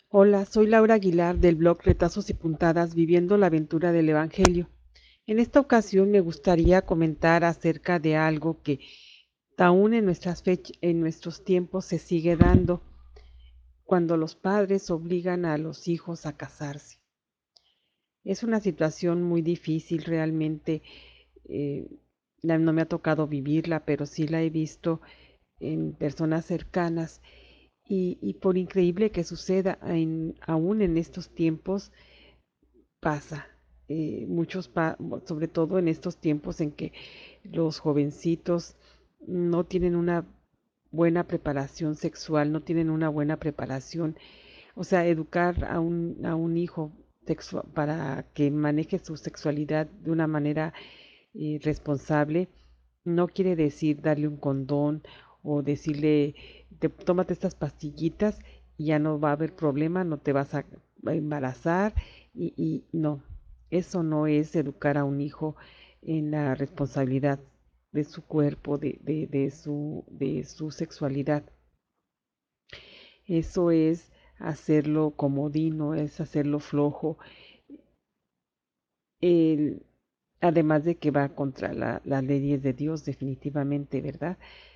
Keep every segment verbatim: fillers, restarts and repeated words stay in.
Hola, soy Laura Aguilar del blog Retazos y Puntadas, viviendo la aventura del Evangelio. En esta ocasión me gustaría comentar acerca de algo que aún en nuestras fech- en nuestros tiempos se sigue dando cuando los padres obligan a los hijos a casarse. Es una situación muy difícil realmente. eh, la- no me ha tocado vivirla, pero sí la he visto en personas cercanas. Y, y por increíble que suceda, en- aún en estos tiempos pasa. Eh, muchos, pa- sobre todo en estos tiempos en que los jovencitos no tienen una buena preparación sexual, no tienen una buena preparación, o sea, educar a un, a un hijo sexua- para que maneje su sexualidad de una manera eh, responsable, no quiere decir darle un condón o decirle, te, tómate estas pastillitas y ya no va a haber problema, no te vas a embarazar y, y no, eso no es educar a un hijo en la responsabilidad de su cuerpo, de, de, de su, de su sexualidad. Eso es hacerlo comodino, es hacerlo flojo, el- además de que va contra la- las leyes de Dios definitivamente, ¿verdad?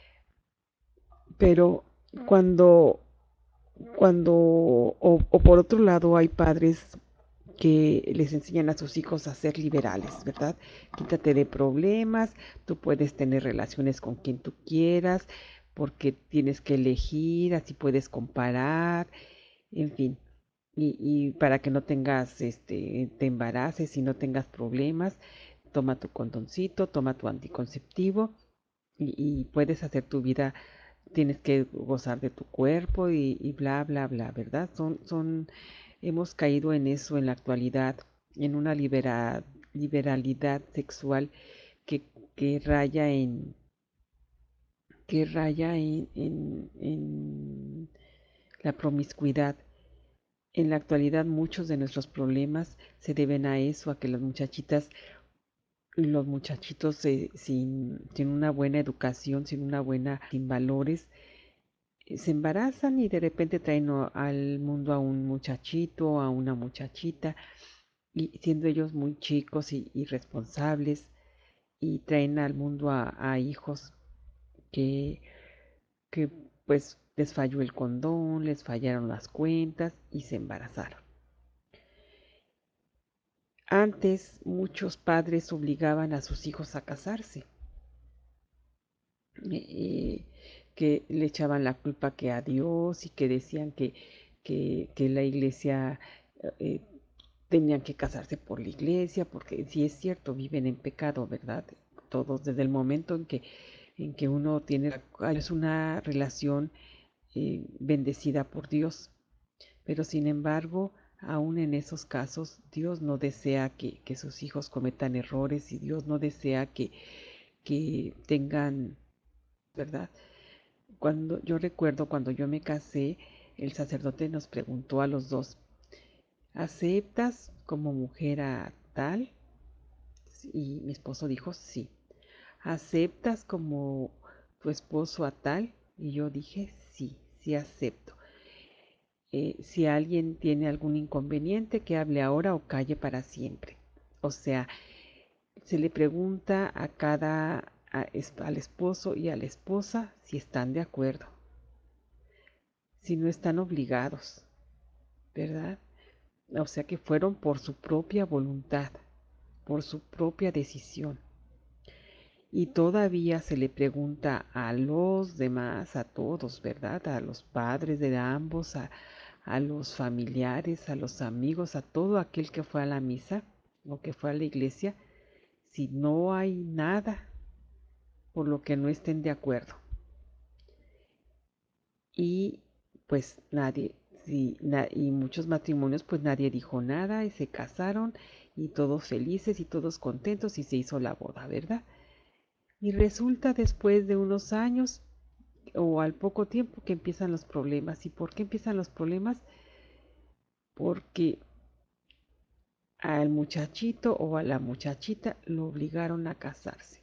Pero cuando, cuando, o, o por otro lado, hay padres que les enseñan a sus hijos a ser liberales, ¿verdad? Quítate de problemas, tú puedes tener relaciones con quien tú quieras, porque tienes que elegir, así puedes comparar, en fin. Y, y para que no tengas, este, te embaraces y no tengas problemas, toma tu condoncito, toma tu anticonceptivo y, y puedes hacer tu vida, tienes que gozar de tu cuerpo y, y bla, bla, bla, ¿verdad? Son, son, hemos caído en eso en la actualidad, en una libera- liberalidad sexual que, que raya en, que raya en, en, en la promiscuidad. En la actualidad muchos de nuestros problemas se deben a eso, a que las muchachitas, los muchachitos eh, sin, sin una buena educación, sin una buena, sin valores, eh, se embarazan y de repente traen o- al mundo a un muchachito, a una muchachita, y siendo ellos muy chicos y irresponsables, y traen al mundo a, a hijos que, que pues les falló el condón, les fallaron las cuentas y se embarazaron. Antes muchos padres obligaban a sus hijos a casarse, eh, que le echaban la culpa que a Dios y que decían que, que, que la iglesia eh, tenían que casarse por la iglesia, porque sí es cierto, viven en pecado, ¿verdad? Todos desde el momento en que, en que uno tiene es una relación eh, bendecida por Dios. Pero sin embargo, aún en esos casos, Dios no desea que, que sus hijos cometan errores y Dios no desea que, que tengan, ¿verdad? Cuando yo recuerdo cuando yo me casé, el sacerdote nos preguntó a los dos, ¿aceptas como mujer a tal? Y mi esposo dijo, sí. ¿Aceptas como tu esposo a tal? Y yo dije, sí, sí acepto. Eh, si alguien tiene algún inconveniente, que hable ahora o calle para siempre. O sea, se le pregunta a cada, a, al esposo y a la esposa si están de acuerdo, si no están obligados, ¿verdad? O sea que fueron por su propia voluntad, por su propia decisión. Y todavía se le pregunta a los demás, a todos, ¿verdad? A los padres de ambos, a, a los familiares, a los amigos, a todo aquel que fue a la misa o que fue a la iglesia, si no hay nada por lo que no estén de acuerdo. Y pues nadie, sí, na- y muchos matrimonios pues nadie dijo nada y se casaron y todos felices y todos contentos y se hizo la boda, ¿verdad? Y resulta después de unos años o al poco tiempo que empiezan los problemas. ¿Y por qué empiezan los problemas? Porque al muchachito o a la muchachita lo obligaron a casarse.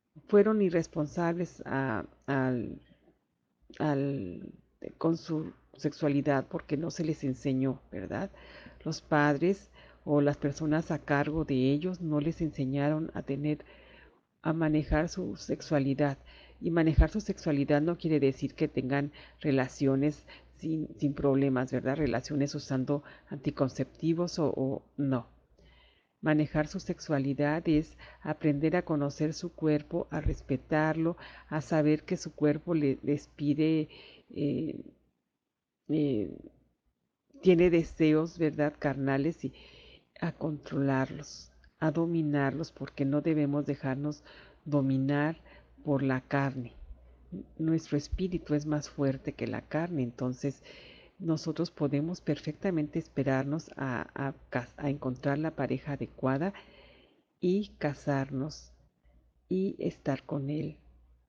Fueron irresponsables a- al, al- con, su, sexualidad porque no se les enseñó, ¿verdad? Los padres o las personas a cargo de ellos no les enseñaron a tener, a manejar su sexualidad. Y manejar su sexualidad no quiere decir que tengan relaciones sin, sin problemas, ¿verdad? Relaciones usando anticonceptivos o, o no. Manejar su sexualidad es aprender a conocer su cuerpo, a respetarlo, a saber que su cuerpo le, les pide, eh, eh, tiene deseos, ¿verdad? Carnales y a controlarlos, a dominarlos, porque no debemos dejarnos dominar por la carne. Nuestro espíritu es más fuerte que la carne, entonces nosotros podemos perfectamente esperarnos a, a, a encontrar la pareja adecuada y casarnos y estar con él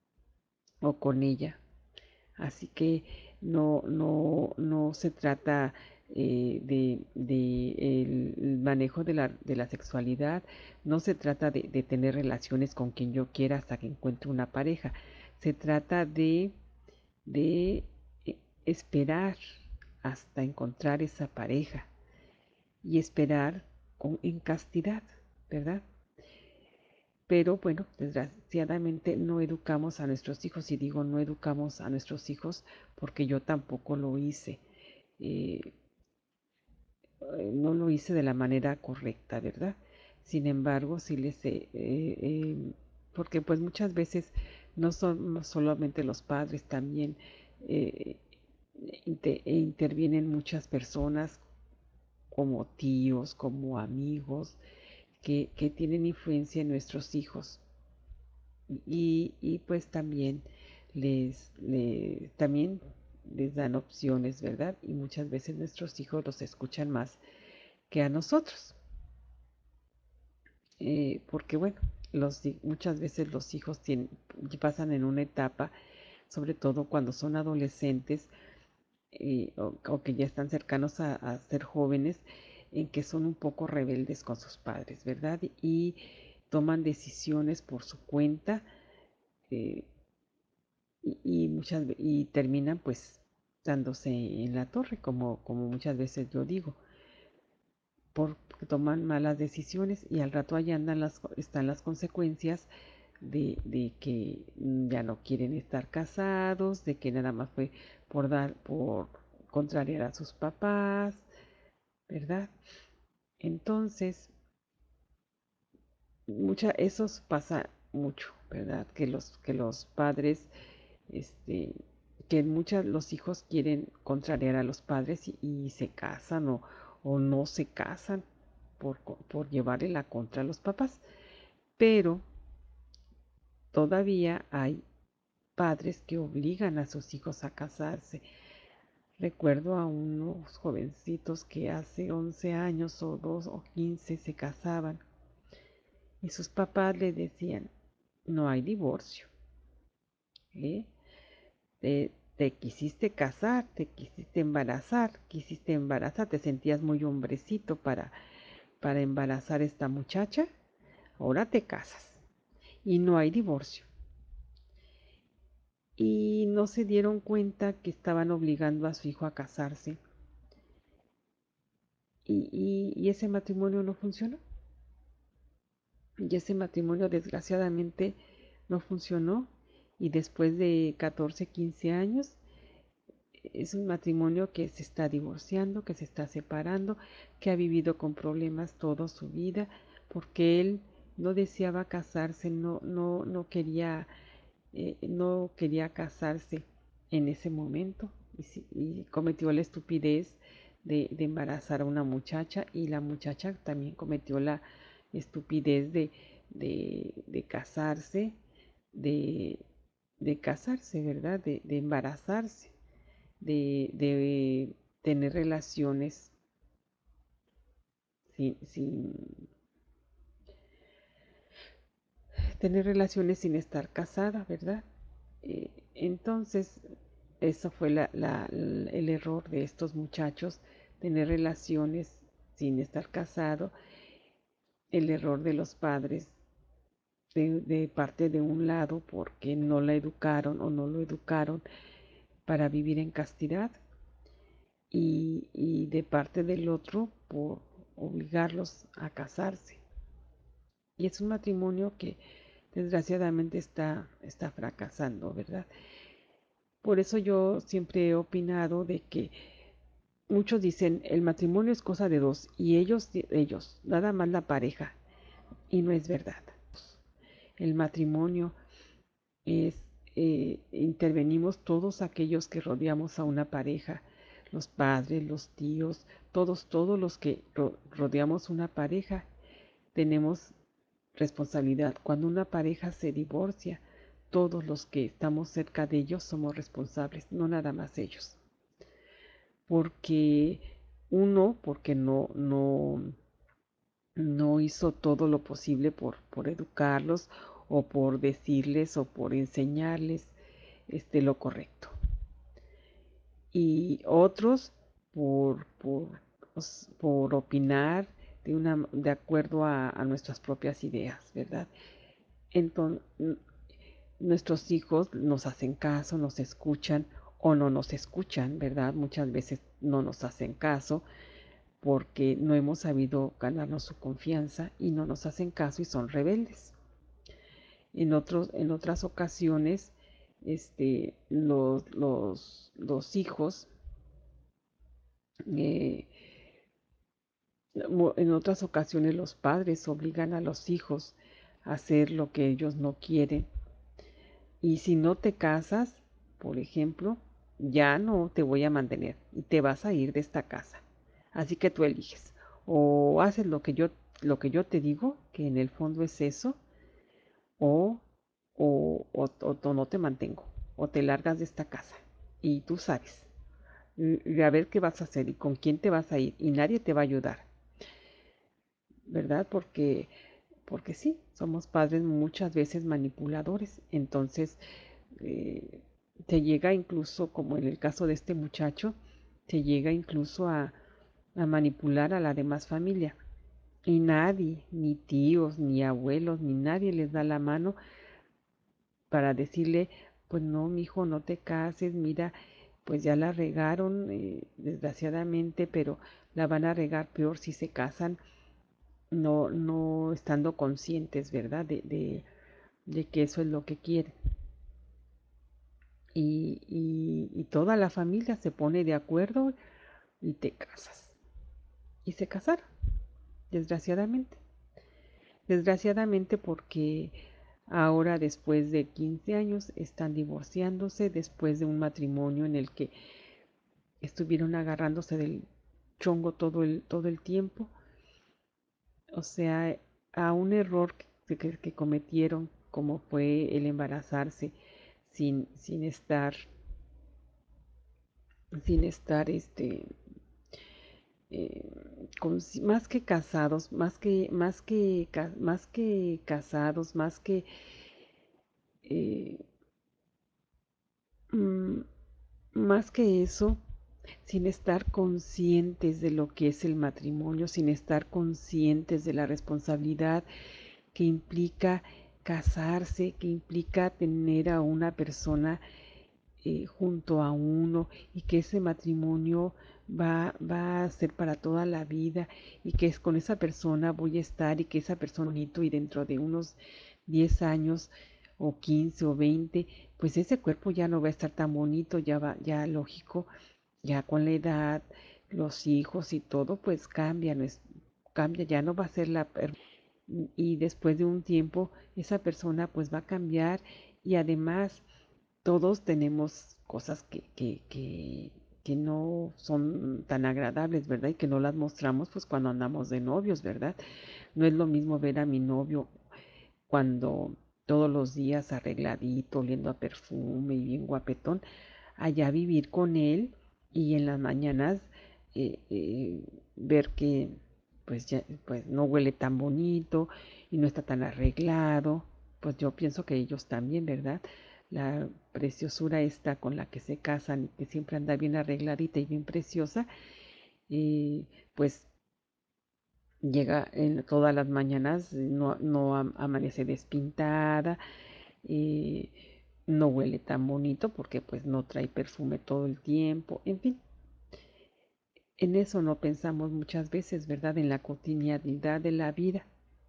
o con ella. Así que no, no, no se trata eh, de, de el manejo de la, de la sexualidad, no se trata de, de tener relaciones con quien yo quiera hasta que encuentre una pareja. Se trata de, de eh, esperar hasta encontrar esa pareja y esperar con, en castidad, ¿verdad? Pero bueno, desgraciadamente no educamos a nuestros hijos, y digo no educamos a nuestros hijos porque yo tampoco lo hice. Eh, eh, no lo hice de la manera correcta, ¿verdad? Sin embargo, sí les eh, eh, porque pues muchas veces no son solamente los padres, también eh, inter intervienen muchas personas como tíos, como amigos, que, que tienen influencia en nuestros hijos. Y, y pues también les, les, también les dan opciones, ¿verdad? Y muchas veces nuestros hijos los escuchan más que a nosotros. Eh, porque bueno, los, muchas veces los hijos tienen, pasan en una etapa, sobre todo cuando son adolescentes eh, o, o, que ya están cercanos a, a ser jóvenes, en que son un poco rebeldes con sus padres, ¿verdad? Y toman decisiones por su cuenta, eh, y, y muchas y terminan pues dándose en la torre, como, como muchas veces yo digo, porque toman malas decisiones y al rato allá andan las, están las consecuencias de, de que ya no quieren estar casados, de que nada más fue por dar, por contrariar a sus papás, ¿verdad? Entonces, mucha, eso pasa mucho, ¿verdad? Que los, que los padres este, que muchos los hijos quieren contrariar a los padres y, y se casan o, o, no se casan por, por llevarle la contra a los papás. Pero todavía hay padres que obligan a sus hijos a casarse. Recuerdo a unos jovencitos que hace once años o dos o quince se casaban y sus papás les decían, no hay divorcio. ¿Eh? Te, te quisiste casar, te quisiste embarazar, quisiste embarazar, te sentías muy hombrecito para, para embarazar a esta muchacha, ahora te casas y no hay divorcio. Y no se dieron cuenta que estaban obligando a su hijo a casarse y, y, y ese matrimonio no funcionó. Y ese matrimonio desgraciadamente no funcionó y después de catorce, quince años es un matrimonio que se está divorciando, que se está separando, que ha vivido con problemas toda su vida, porque él no deseaba casarse, no, no, no quería, eh, no quería casarse en ese momento y, y cometió la estupidez de, de, embarazar a una muchacha y la muchacha también cometió la estupidez de, de, de casarse, de, de casarse, ¿verdad? De, de embarazarse de, de tener relaciones sin, sin tener relaciones sin estar casada, ¿verdad? Eh, entonces, eso fue la, la, el error de estos muchachos, tener relaciones sin estar casado, el error de los padres de, de parte de un lado porque no la educaron o no lo educaron para vivir en castidad, y, y de parte del otro por obligarlos a casarse. Y es un matrimonio que desgraciadamente está, está fracasando, ¿verdad? Por eso yo siempre he opinado de que muchos dicen el matrimonio es cosa de dos y ellos, ellos, nada más la pareja. Y no es verdad. El matrimonio es, eh, intervenimos todos aquellos que rodeamos a una pareja, los padres, los tíos, todos, todos los que ro rodeamos una pareja, tenemos responsabilidad. Cuando una pareja se divorcia, todos los que estamos cerca de ellos somos responsables, no nada más ellos. Porque uno, porque no, no, no hizo todo lo posible por, por educarlos o por decirles o por enseñarles este, lo correcto. Y otros por, por, pues, por opinar de, una, de acuerdo a, a nuestras propias ideas, ¿verdad? Entonces, nuestros hijos nos hacen caso, nos escuchan o no nos escuchan, ¿verdad? Muchas veces no nos hacen caso porque no hemos sabido ganarnos su confianza y no nos hacen caso y son rebeldes. En, otros, en otras ocasiones, este, los, los, los hijos, eh, en otras ocasiones los padres obligan a los hijos a hacer lo que ellos no quieren. Y si no te casas, por ejemplo, ya no te voy a mantener y te vas a ir de esta casa. Así que tú eliges. O haces lo que yo, lo que yo te digo, que en el fondo es eso, o, o, o, o no te mantengo, o te largas de esta casa. Y tú sabes, y a ver qué vas a hacer y con quién te vas a ir. Y nadie te va a ayudar, ¿verdad? Porque, porque sí, somos padres muchas veces manipuladores. Entonces, eh, te llega incluso, como en el caso de este muchacho, te llega incluso a, a manipular a la demás familia. Y nadie, ni tíos, ni abuelos, ni nadie les da la mano para decirle, pues no, mijo, no te cases, mira, pues ya la regaron, eh, desgraciadamente, pero la van a regar peor si se casan, no, no estando conscientes, ¿verdad? De, de, de que eso es lo que quieren. Y, y, y toda la familia se pone de acuerdo y te casas. Y se casaron, desgraciadamente. Desgraciadamente porque ahora después de quince años están divorciándose después de un matrimonio en el que estuvieron agarrándose del chongo todo el, todo el tiempo. O sea, a un error que, que, que cometieron como fue el embarazarse sin, sin estar, sin estar este, eh, con, más que casados, más que, más que, más que casados, más que eh, mm, más que eso, sin estar conscientes de lo que es el matrimonio, sin estar conscientes de la responsabilidad que implica casarse, que implica tener a una persona eh, junto a uno y que ese matrimonio va, va a ser para toda la vida y que es con esa persona voy a estar y que esa persona bonito y dentro de unos diez años o quince o veinte pues ese cuerpo ya no va a estar tan bonito, ya va, ya lógico, ya con la edad, los hijos y todo, pues cambia, no es, cambia, ya no va a ser la y después de un tiempo esa persona pues va a cambiar y además todos tenemos cosas que, que, que, que no son tan agradables, ¿verdad? Y que no las mostramos pues cuando andamos de novios, ¿verdad? No es lo mismo ver a mi novio cuando todos los días arregladito, oliendo a perfume y bien guapetón, allá vivir con él y en las mañanas eh, eh, ver que pues ya pues no huele tan bonito y no está tan arreglado, pues yo pienso que ellos también, ¿verdad? La preciosura esta con la que se casan, que siempre anda bien arregladita y bien preciosa, y pues llega en todas las mañanas, no, no amanece despintada, eh, no huele tan bonito porque pues no trae perfume todo el tiempo, en fin. En eso no pensamos muchas veces, ¿verdad? En la cotidianidad de la vida.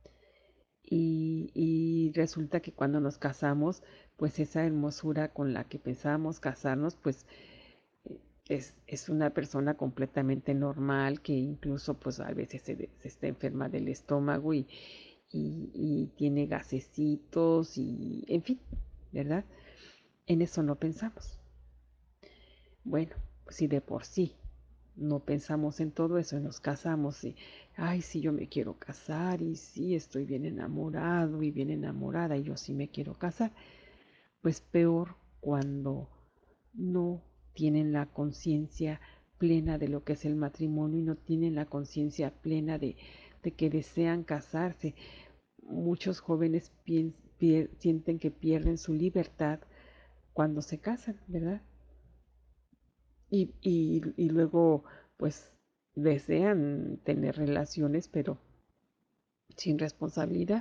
Y, y resulta que cuando nos casamos, pues esa hermosura con la que pensábamos casarnos, pues eh, es, es una persona completamente normal que incluso pues a veces se, se está enferma del estómago y, y, y tiene gasecitos y en fin, ¿verdad? En eso no pensamos. Bueno, pues si de por sí no pensamos en todo eso y nos casamos y, ay, sí, yo me quiero casar y sí, estoy bien enamorado y bien enamorada y yo sí me quiero casar, pues peor cuando no tienen la conciencia plena de lo que es el matrimonio y no tienen la conciencia plena de, de que desean casarse. Muchos jóvenes pien- pier- sienten que pierden su libertad cuando se casan, ¿verdad? Y, y, y luego, pues, desean tener relaciones, pero sin responsabilidad.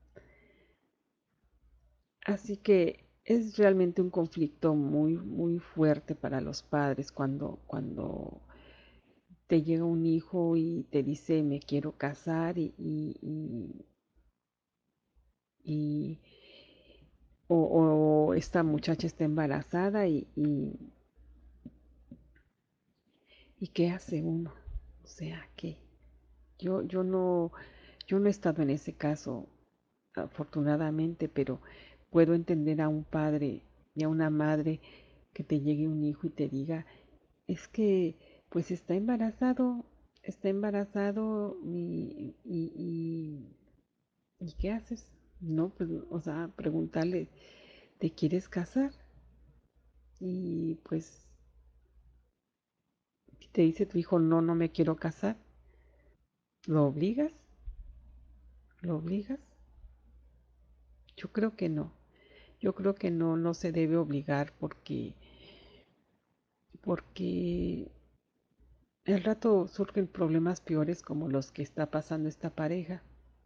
Así que es realmente un conflicto muy, muy fuerte para los padres cuando, cuando te llega un hijo y te dice me quiero casar y, y, y, y- o, o esta muchacha está embarazada y, y, y ¿qué hace uno? O sea, ¿qué? Yo, yo no, yo no he estado en ese caso, afortunadamente, pero puedo entender a un padre y a una madre que te llegue un hijo y te diga, es que pues está embarazado, está embarazado y, y, y, ¿y qué haces? No, pues, o sea, preguntarle, ¿te quieres casar? Y pues, si te dice tu hijo, no, no me quiero casar, ¿lo obligas? ¿Lo obligas? Yo creo que no. Yo creo que no, no se debe obligar porque, porque al rato surgen problemas peores como los que está pasando esta pareja,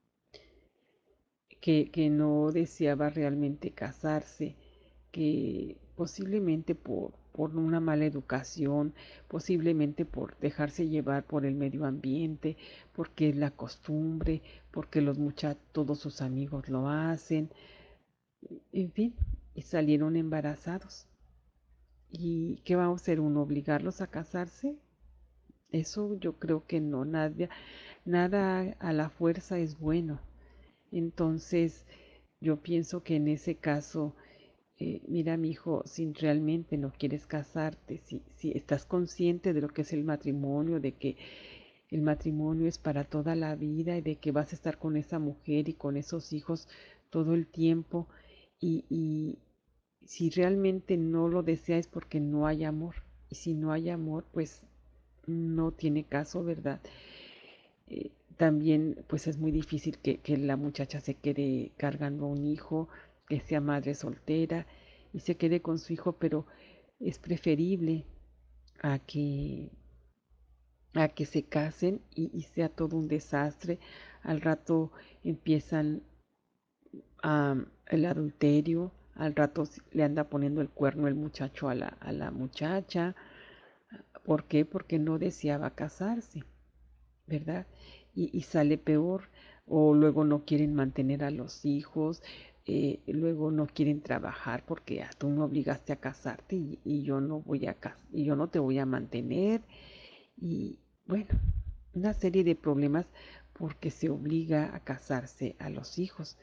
que, que no deseaba realmente casarse, que posiblemente por, por una mala educación, posiblemente por dejarse llevar por el medio ambiente, porque es la costumbre, porque los muchachos, todos sus amigos lo hacen, en fin, y salieron embarazados. ¿Y qué vamos a hacer uno? ¿Obligarlos a casarse? Eso yo creo que no, nada, nada a la fuerza es bueno. Entonces, yo pienso que en ese caso, eh, mira, mi hijo, si realmente no quieres casarte, si, si estás consciente de lo que es el matrimonio, de que el matrimonio es para toda la vida y de que vas a estar con esa mujer y con esos hijos todo el tiempo, y, y si realmente no lo deseas porque no hay amor, y si no hay amor, pues no tiene caso, ¿verdad? Eh, también pues es muy difícil que, que la muchacha se quede cargando a un hijo, que sea madre soltera y se quede con su hijo, pero es preferible a que, a que se casen y, y sea todo un desastre. Al rato empiezan a, el adulterio, al rato le anda poniendo el cuerno el muchacho a la, a la muchacha. ¿Por qué? Porque no deseaba casarse. ¿Verdad? Y, y sale peor, o luego no quieren mantener a los hijos, eh, luego no quieren trabajar porque ah, tú me obligaste a casarte y, y yo no voy a cas y yo no te voy a mantener y bueno, una serie de problemas porque se obliga a casarse a los hijos.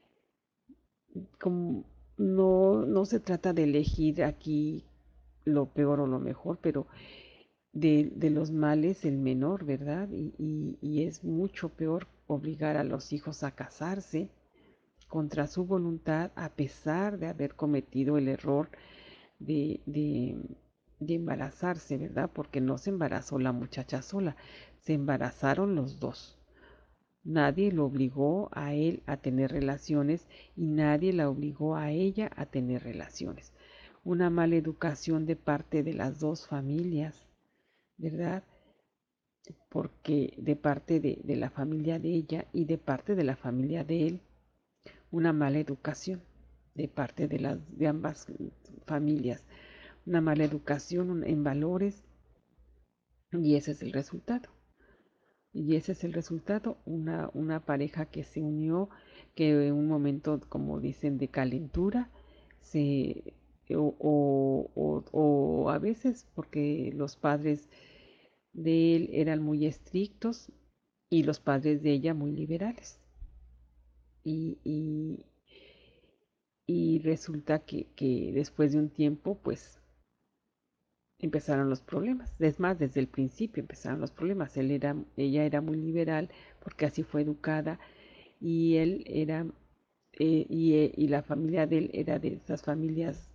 Como no, no se trata de elegir aquí lo peor o lo mejor, pero de, de los males el menor, ¿verdad? Y, y- y es mucho peor obligar a los hijos a casarse contra su voluntad a pesar de haber cometido el error de, de, de embarazarse, ¿verdad? Porque no se embarazó la muchacha sola, se embarazaron los dos. Nadie lo obligó a él a tener relaciones y nadie la obligó a ella a tener relaciones. Una mala educación de parte de las dos familias, ¿verdad? Porque de parte de, de la familia de ella y de parte de la familia de él, una mala educación de parte de, las, de ambas familias, una mala educación en valores, Y ese es el resultado. Y ese es el resultado, una, una pareja que se unió, que en un momento, como dicen, de calentura, se, o, o, o, o a veces porque los padres de él eran muy estrictos y los padres de ella muy liberales. Y, y, y resulta que, que después de un tiempo, pues empezaron los problemas. Es más, desde el principio empezaron los problemas. Él era, ella era muy liberal porque así fue educada y él era, eh, y, eh, y la familia de él era de esas familias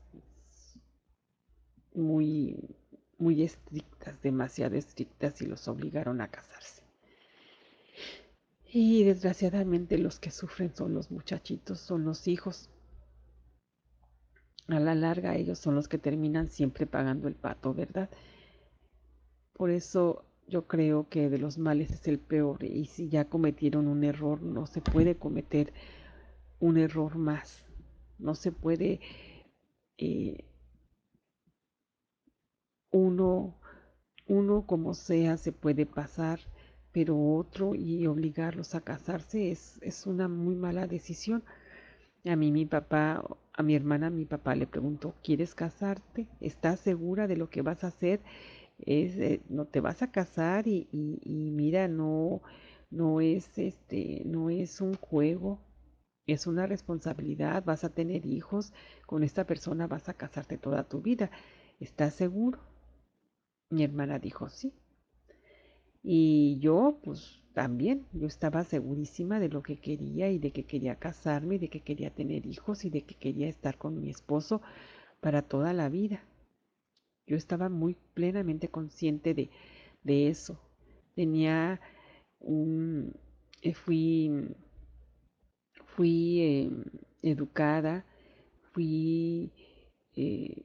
muy, muy estrictas, demasiado estrictas y los obligaron a casarse. Y desgraciadamente los que sufren son los muchachitos, son los hijos. A la larga ellos son los que terminan siempre pagando el pato, ¿verdad? Por eso yo creo que de los males es el peor y si ya cometieron un error no se puede cometer un error más. No se puede eh, uno, uno como sea se puede pasar, pero otro y obligarlos a casarse es, es una muy mala decisión. A mí mi papá, a mi hermana, mi papá le preguntó, ¿quieres casarte? ¿Estás segura de lo que vas a hacer? Es, eh, no te vas a casar y, y, y mira, no, no es este, no es un juego, es una responsabilidad, vas a tener hijos, con esta persona vas a casarte toda tu vida. ¿Estás seguro? Mi hermana dijo sí. Y yo, pues también, yo estaba segurísima de lo que quería y de que quería casarme y de que quería tener hijos y de que quería estar con mi esposo para toda la vida. Yo estaba muy plenamente consciente de, de eso. Tenía un, eh, fui, fui eh, educada, fui eh,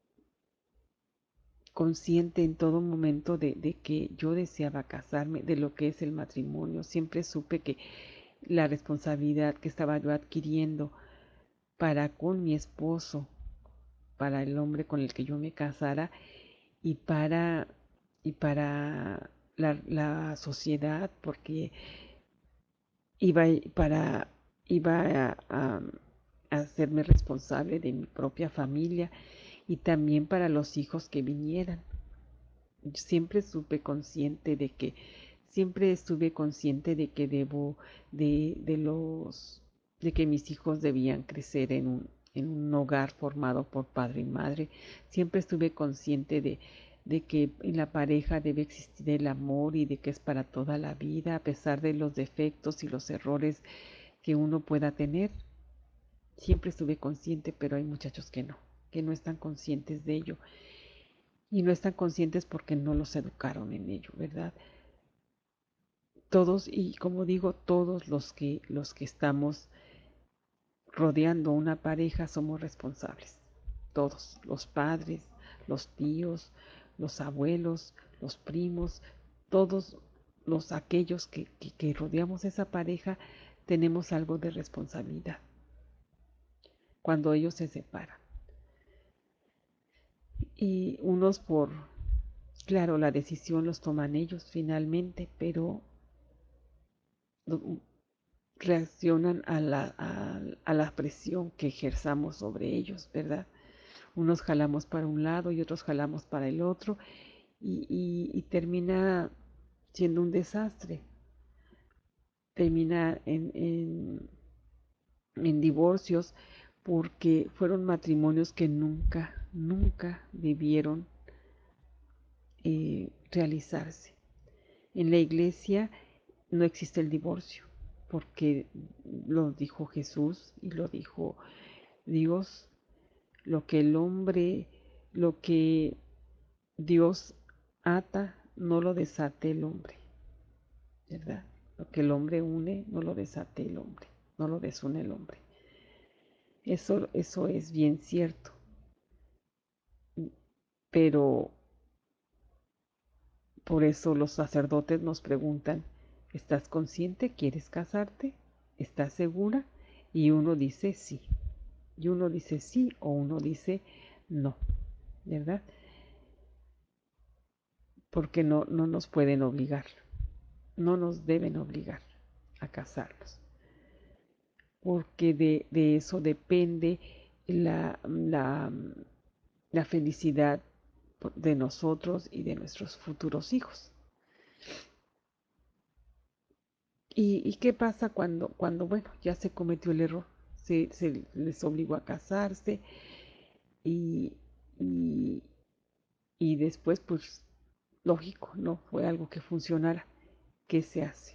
consciente en todo momento de, de que yo deseaba casarme, de lo que es el matrimonio. Siempre supe que la responsabilidad que estaba yo adquiriendo para con mi esposo, para el hombre con el que yo me casara y para, y para la, la sociedad, porque iba para iba a, a, a hacerme responsable de mi propia familia y también para los hijos que vinieran. Siempre supe consciente de que, siempre estuve consciente de que debo, de, de los, de que mis hijos debían crecer en un, en un hogar formado por padre y madre. Siempre estuve consciente de, de que en la pareja debe existir el amor y de que es para toda la vida, a pesar de los defectos y los errores que uno pueda tener. Siempre estuve consciente, pero hay muchachos que no, que no están conscientes de ello y no están conscientes porque no los educaron en ello, ¿verdad? Todos, y como digo, todos los que, los que estamos rodeando una pareja somos responsables. Todos, los padres, los tíos, los abuelos, los primos, todos los aquellos que, que, que rodeamos esa pareja tenemos algo de responsabilidad cuando ellos se separan. Y unos por, claro, la decisión los toman ellos finalmente, pero reaccionan a la, a, a la presión que ejerzamos sobre ellos, ¿verdad? Unos jalamos para un lado y otros jalamos para el otro y, y, y termina siendo un desastre, termina en, en, en divorcios porque fueron matrimonios que nunca, nunca debieron eh, realizarse. En la iglesia no existe el divorcio, porque lo dijo Jesús y lo dijo Dios, lo que el hombre, lo que Dios ata, no lo desate el hombre, ¿verdad? Lo que el hombre une, no lo desate el hombre, no lo desune el hombre. Eso, eso es bien cierto, pero por eso los sacerdotes nos preguntan, ¿estás consciente? ¿Quieres casarte? ¿Estás segura? Y uno dice sí. Y uno dice sí o uno dice no, ¿verdad? porque no, no nos pueden obligar, no nos deben obligar a casarnos, porque de, de eso depende la, la, la felicidad de nosotros y de nuestros futuros hijos. ¿Y, y qué pasa cuando, cuando, bueno, ya se cometió el error? Se, se les obligó a casarse y, y, y después, pues, lógico, no fue algo que funcionara. ¿Qué se hace?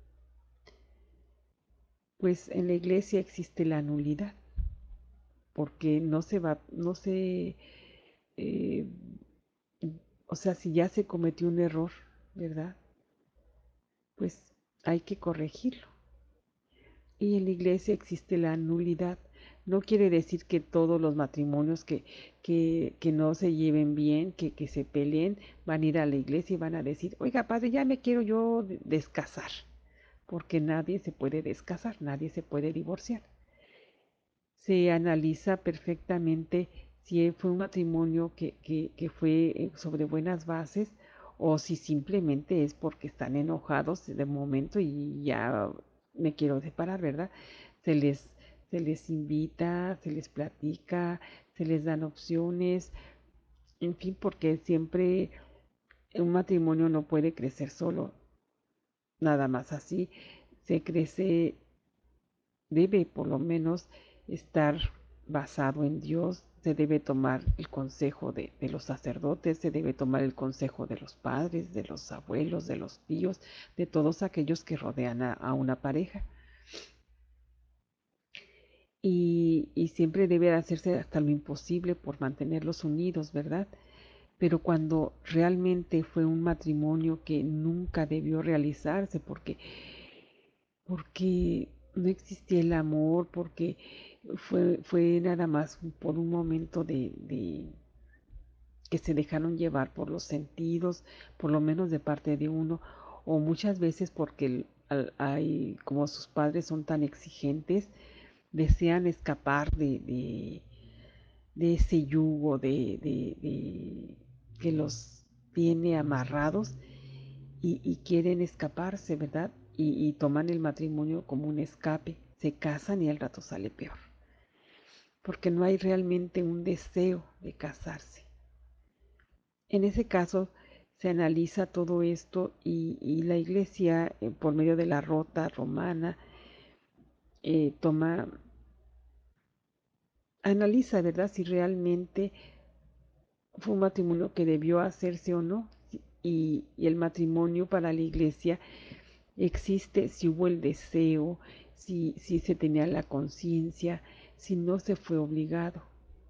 Pues en la iglesia existe la nulidad, porque no se va, no se, eh, o sea, si ya se cometió un error, ¿verdad? Pues hay que corregirlo. Y en la iglesia existe la nulidad. No quiere decir que todos los matrimonios que, que, que no se lleven bien, que, que se peleen, van a ir a la iglesia y van a decir, oiga, padre, ya me quiero yo descasar, porque nadie se puede descasar, nadie se puede divorciar. Se analiza perfectamente si fue un matrimonio que, que, que fue eh, sobre buenas bases o si simplemente es porque están enojados de momento y ya me quiero separar, ¿verdad? Se les, se les invita, se les platica, se les dan opciones, en fin, porque siempre un matrimonio no puede crecer solo, nada más así. Se crece, debe por lo menos estar basado en Dios, se debe tomar el consejo de, de, los sacerdotes, se debe tomar el consejo de los padres, de los abuelos, de los tíos, de todos aquellos que rodean a, a una pareja. Y, y siempre debe hacerse hasta lo imposible por mantenerlos unidos, ¿verdad? Pero cuando realmente fue un matrimonio que nunca debió realizarse porque, porque no existía el amor, porque fue, fue nada más por un momento de, de que se dejaron llevar por los sentidos, por lo menos de parte de uno, o muchas veces porque el, al, hay, como sus padres son tan exigentes, desean escapar de, de, de ese yugo de, de, de, que los tiene amarrados y, y quieren escaparse, ¿verdad? Y, y toman el matrimonio como un escape, se casan y al rato sale peor, porque no hay realmente un deseo de casarse. En ese caso se analiza todo esto y, y la iglesia, eh, por medio de la rota romana, eh, toma, analiza, ¿verdad? Si realmente fue un matrimonio que debió hacerse o no. Y, y el matrimonio para la iglesia existe si hubo el deseo, si, si se tenía la conciencia, si no se fue obligado.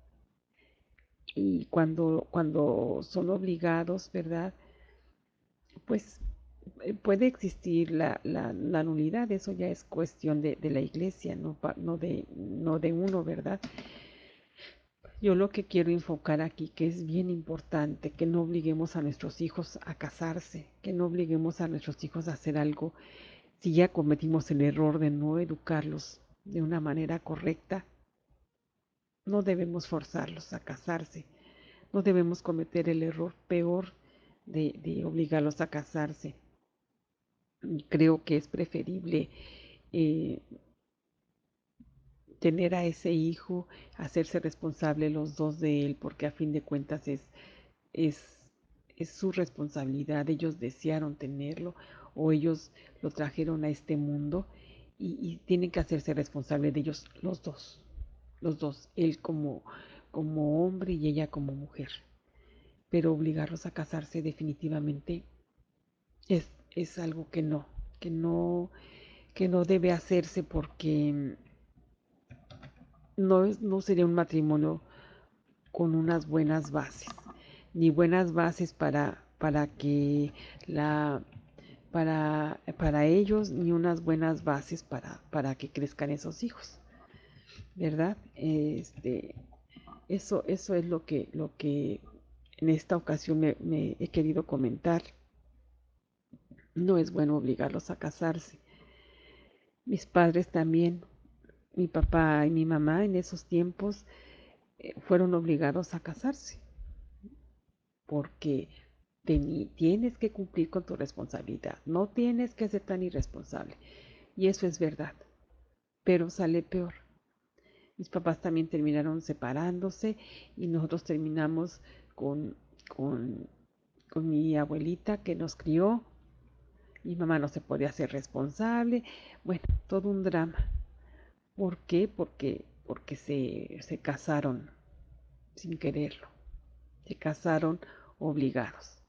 Y cuando, cuando son obligados, ¿verdad? Pues eh, puede existir la, la, la nulidad, eso ya es cuestión de, de la iglesia, no, no, de, no de uno, ¿verdad? Yo lo que quiero enfocar aquí, que es bien importante, que no obliguemos a nuestros hijos a casarse, que no obliguemos a nuestros hijos a hacer algo si ya cometimos el error de no educarlos de una manera correcta. No debemos forzarlos a casarse, no debemos cometer el error peor de, de obligarlos a casarse. Creo que es preferible eh, tener a ese hijo, hacerse responsable los dos de él, porque a fin de cuentas es, es, es su responsabilidad. Ellos desearon tenerlo o ellos lo trajeron a este mundo y, y tienen que hacerse responsable de ellos los dos, los dos, él como, como hombre y ella como mujer. Pero obligarlos a casarse definitivamente es, es algo que no, que no, que no debe hacerse porque no, no sería un matrimonio con unas buenas bases, ni buenas bases para, para que la para, para ellos, ni unas buenas bases para, para que crezcan esos hijos, ¿verdad? Este, eso, eso es lo que, lo que en esta ocasión me, me he querido comentar. No es bueno obligarlos a casarse. Mis padres también, mi papá y mi mamá en esos tiempos eh, fueron obligados a casarse porque Teni- tienes que cumplir con tu responsabilidad, no tienes que ser tan irresponsable. Y eso es verdad, pero sale peor. Mis papás también terminaron separándose y nosotros terminamos con, con, con mi abuelita que nos crió. Mi mamá no se podía hacer responsable. Bueno, todo un drama. ¿Por qué? Porque, porque se, se casaron sin quererlo. Se casaron obligados.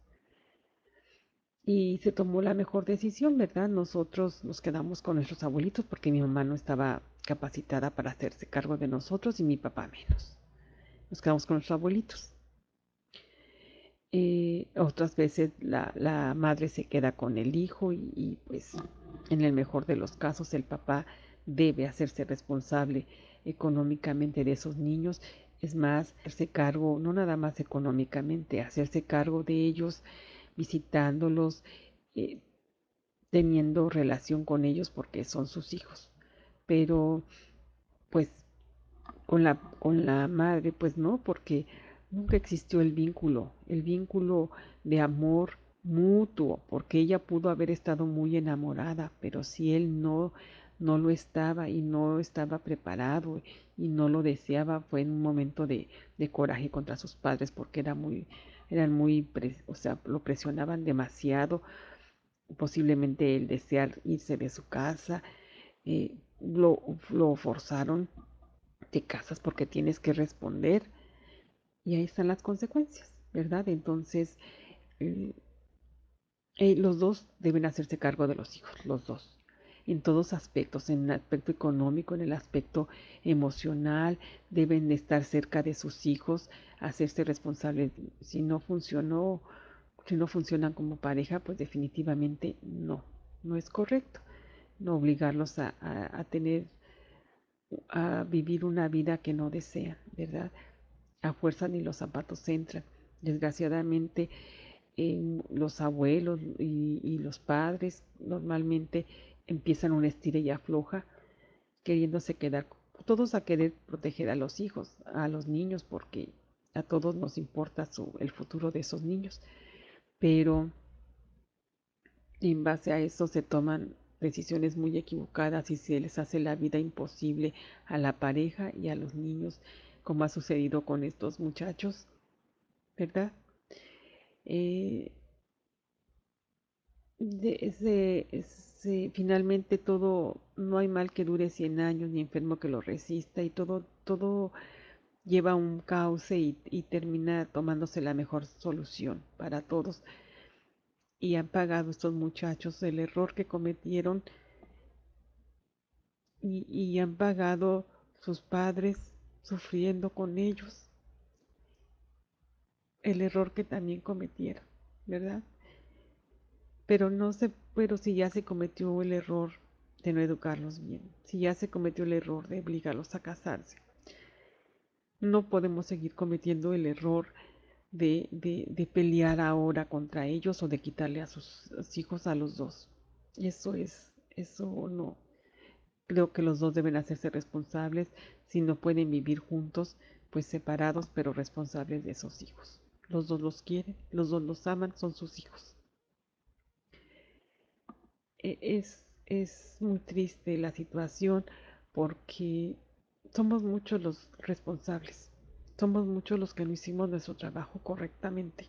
Y se tomó la mejor decisión, ¿verdad? Nosotros nos quedamos con nuestros abuelitos porque mi mamá no estaba capacitada para hacerse cargo de nosotros y mi papá menos. Nos quedamos con nuestros abuelitos. Eh, otras veces la, la madre se queda con el hijo y, y, pues en el mejor de los casos el papá debe hacerse responsable económicamente de esos niños. Es más, hacerse cargo, no nada más económicamente, hacerse cargo de ellos, visitándolos, eh, teniendo relación con ellos porque son sus hijos. Pero pues con la, con la madre, pues no, porque nunca existió el vínculo, el vínculo de amor mutuo, porque ella pudo haber estado muy enamorada, pero si él no, no lo estaba y no estaba preparado y no lo deseaba, fue en un momento de, de coraje contra sus padres, porque era muy, eran muy, o sea, lo presionaban demasiado, posiblemente el desear irse de su casa, eh, lo, lo forzaron, te casas porque tienes que responder y ahí están las consecuencias, ¿verdad? Entonces, eh, eh, los dos deben hacerse cargo de los hijos, los dos, en todos aspectos, en el aspecto económico, en el aspecto emocional, deben estar cerca de sus hijos, hacerse responsables. Si no funcionó, si no funcionan como pareja, pues definitivamente no, no es correcto. No obligarlos a, a, a tener, a vivir una vida que no desean, ¿verdad? A fuerza ni los zapatos entran. Desgraciadamente, eh, los abuelos y, y, los padres normalmente empiezan una estira y afloja, queriéndose quedar, todos a querer proteger a los hijos, a los niños, porque a todos nos importa su, el futuro de esos niños. Pero en base a eso se toman decisiones muy equivocadas y se les hace la vida imposible a la pareja y a los niños, como ha sucedido con estos muchachos, ¿verdad? Eh, de, se, se, finalmente todo, no hay mal que dure cien años, ni enfermo que lo resista, y todo, todo lleva un cauce y, y termina tomándose la mejor solución para todos. Y han pagado estos muchachos el error que cometieron y, y han pagado sus padres sufriendo con ellos el error que también cometieron, ¿verdad? Pero no se, pero si ya se cometió el error de no educarlos bien, si ya se cometió el error de obligarlos a casarse, no podemos seguir cometiendo el error de, de, de pelear ahora contra ellos o de quitarle a sus hijos a los dos. Eso es, eso no. Creo que los dos deben hacerse responsables. Si no pueden vivir juntos, pues separados, pero responsables de esos hijos. Los dos los quieren, los dos los aman, son sus hijos. E- Es, es muy triste la situación porque somos muchos los responsables. Somos muchos los que no hicimos nuestro trabajo correctamente.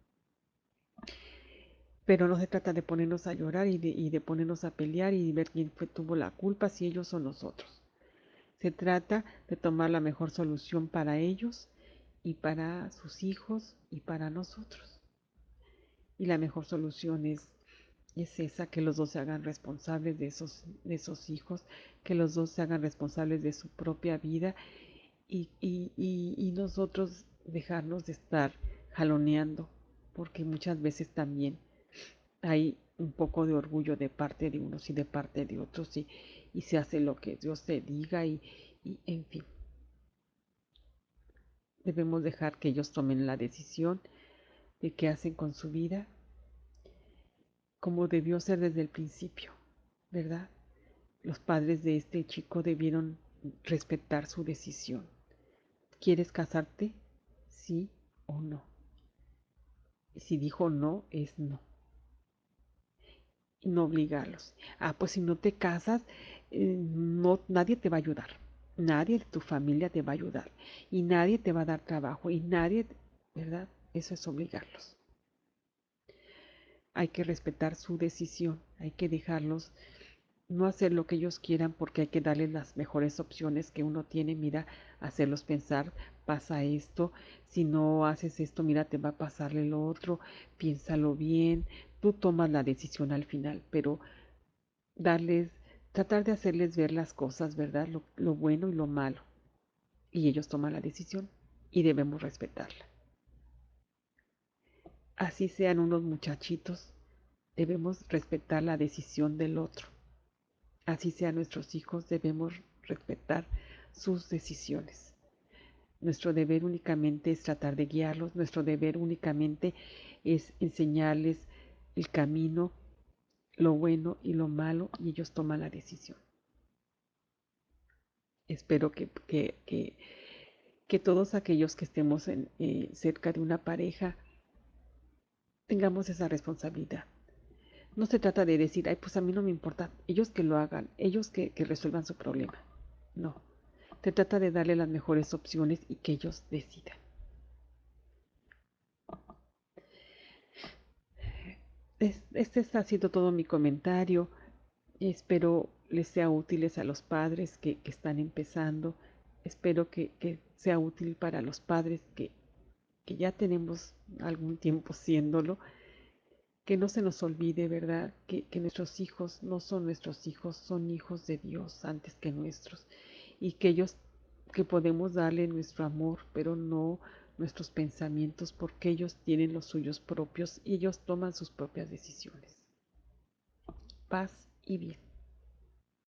Pero no se trata de ponernos a llorar y de, y de ponernos a pelear y ver quién fue, tuvo la culpa, si ellos o nosotros. Se trata de tomar la mejor solución para ellos y para sus hijos y para nosotros. Y la mejor solución es, es esa, que los dos se hagan responsables de esos, de esos hijos, que los dos se hagan responsables de su propia vida y, y, y, y nosotros dejarnos de estar jaloneando, porque muchas veces también hay un poco de orgullo de parte de unos y de parte de otros y, y se hace lo que Dios te diga y, y en fin. Debemos dejar que ellos tomen la decisión de qué hacen con su vida, como debió ser desde el principio, ¿verdad? Los padres de este chico debieron respetar su decisión. ¿Quieres casarte? Sí o no. Si dijo no, es no. Y no obligarlos. Ah, pues si no te casas, eh, no, nadie te va a ayudar. Nadie de tu familia te va a ayudar. Y nadie te va a dar trabajo. Y nadie, ¿verdad? Eso es obligarlos. Hay que respetar su decisión. Hay que dejarlos no hacer lo que ellos quieran porque hay que darles las mejores opciones que uno tiene. Mira, hacerlos pensar, pasa esto, si no haces esto, mira, te va a pasarle lo otro, piénsalo bien, tú tomas la decisión al final, pero darles, tratar de hacerles ver las cosas, ¿verdad? Lo, lo bueno y lo malo. Y ellos toman la decisión y debemos respetarla. Así sean unos muchachitos, debemos respetar la decisión del otro. Así sean nuestros hijos, debemos respetar sus decisiones. Nuestro deber únicamente es tratar de guiarlos, nuestro deber únicamente es enseñarles el camino, lo bueno y lo malo, y ellos toman la decisión. Espero que, que, que, que todos aquellos que estemos en, eh, cerca de una pareja tengamos esa responsabilidad. No se trata de decir, ay, pues a mí no me importa, ellos que lo hagan, ellos que, que resuelvan su problema. No, se trata de darle las mejores opciones y que ellos decidan. Este ha sido todo mi comentario. Espero les sea útiles a los padres que, que están empezando. Espero que, que, sea útil para los padres que, que ya tenemos algún tiempo siéndolo. Que no se nos olvide, ¿verdad? Que, que nuestros hijos no son nuestros hijos, son hijos de Dios antes que nuestros. Y que ellos, que podemos darle nuestro amor, pero no nuestros pensamientos, porque ellos tienen los suyos propios y ellos toman sus propias decisiones. Paz y bien.